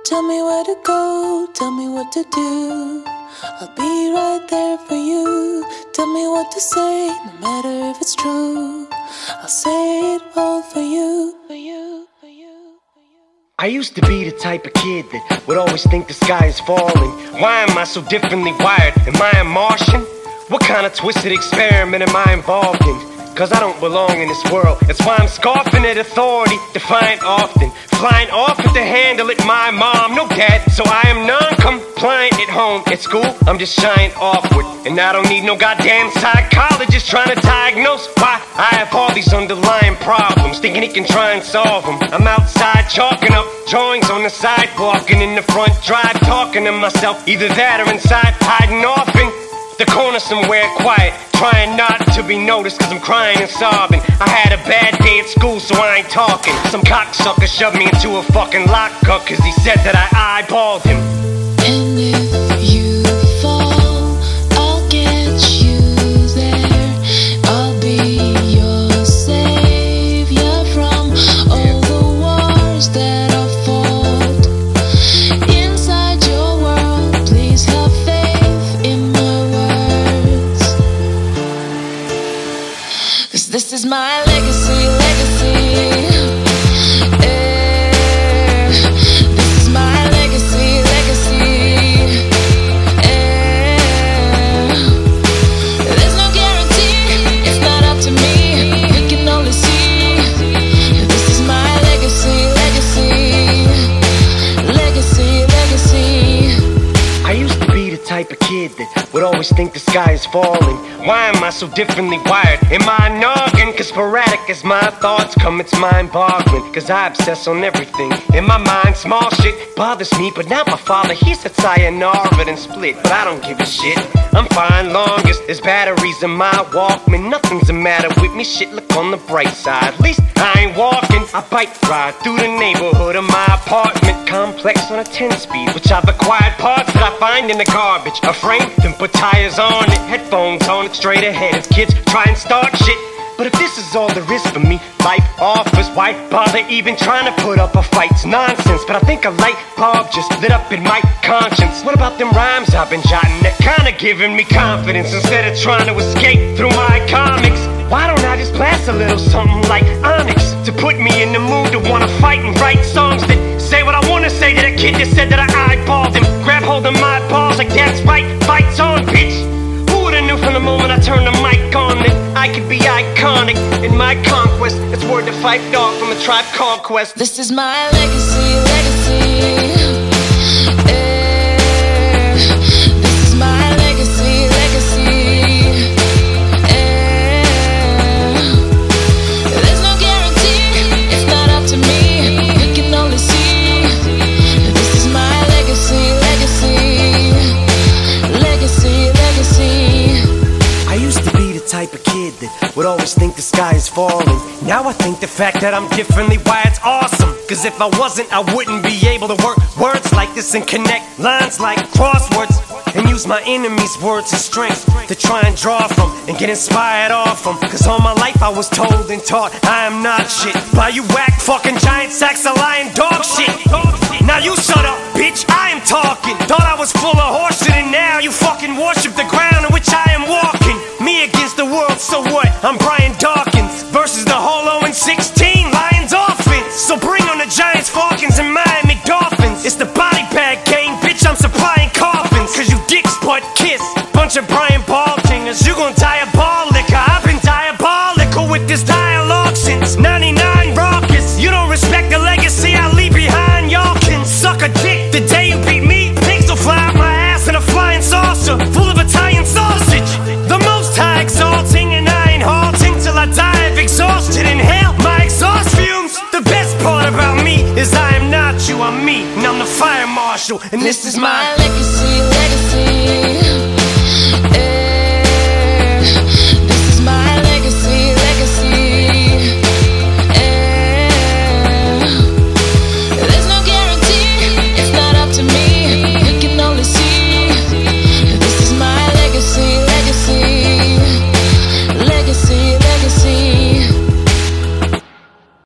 Tell me where to go, tell me what to do. I'll be right there for you. Tell me what to say, no matter if it's true. I'll say it all for you, for you, for you, for you. I used to be the type of kid that would always think the sky is falling. Why am I so differently wired? Am I a Martian? What kind of twisted experiment am I involved in? Cause I don't belong in this world. That's why I'm scoffing at authority, defiant often. Flying off at the handle at my mom, no dad. So I am non-compliant at home. At school, I'm just shying awkward. And I don't need no goddamn psychologist trying to diagnose why I have all these underlying problems, thinking he can try and solve them. I'm outside chalking up drawings on the sidewalk, and in the front drive talking to myself. Either that or inside hiding off in the corner somewhere quiet, trying not to be noticed cause I'm crying and sobbing. I had a bad day at school so I ain't talking. Some cocksucker shoved me into a fucking lockup cause he said that I eyeballed him. And if you fall, I'll get you there. I'll be your savior from all the wars that I've fought. Inside your world, please have faith in my words. Cause this is my legacy, legacy. This is my legacy, legacy. There's no guarantee, it's not up to me. We can only see. This is my legacy, legacy. Legacy, legacy. I used to be the type of kid that would always think the sky is falling. Why am I so differently wired? Am I a noggin? Cause sporadic as my thoughts come, it's mind-boggling. Cause I obsess on everything. In my mind, small shit bothers me, but not my father. He said sayonara and split, but I don't give a shit. I'm fine longest, there's batteries in my Walkman. Nothing's the matter with me, shit, look on the bright side. At least I ain't walking, I bike ride through the neighborhood of my apartment complex on a 10-speed, which I've acquired parts that I find in the garbage. A frame, then put tires on it, headphones on it, straight ahead as kids try and start shit. But if this is all there is for me, life offers, why bother even trying to put up a fight? It's nonsense, but I think a light bulb just lit up in my conscience. What about them rhymes I've been jotting that kinda giving me confidence instead of trying to escape through my comics? Why don't I just blast a little something like Onyx to put me in the mood to wanna fight and write songs that say what I wanna say to that kid that said that I eyeballed him? Grab hold of my balls like that's right, fight's on, bitch. Who would've knew from the moment I turned the mic on that I could be iconic in my conquest? It's word to fight dog from a Tribe Called Quest. This is my legacy, legacy. This is my legacy, legacy. There's no guarantee, it's not up to me. We can only see. This is my legacy, legacy. Legacy, legacy. I used to be the type of kid that would always think the sky is falling. Now I think the fact that I'm differently wired's awesome. Cause if I wasn't, I wouldn't be able to work words like this and connect lines like crosswords, and use my enemies' words as strength to try and draw from and get inspired off from. Cause all my life I was told and taught I am not shit by you whack fucking giant sacks of lying dog shit. Now you shut up, bitch, I am talking. Thought I was full of horseshit and now you fucking worship the ground on which I am walking. Me against the world, so what? I'm Brian Dawkins versus the Holo and 16 Lions offense. So bring on the Giants, Falcons, and Miami Dolphins. It's the body bag game, bitch, I'm supplying coffins. Cause you dicks butt kiss, bunch of Brian Baltingers. You gon' diabolical, I've been diabolical with this dialogue since 99 raucous. You don't respect the legacy I leave behind, y'all can suck a dick. The day you beat me, pigs will fly out my ass in a flying saucer full of Italian sausage. The most high exalting, and I ain't halting till I die of exhaustion. Inhale my exhaust fumes. The best part about me is I am not you, I'm me, and I'm the fire marshal, and this is my legacy, legacy.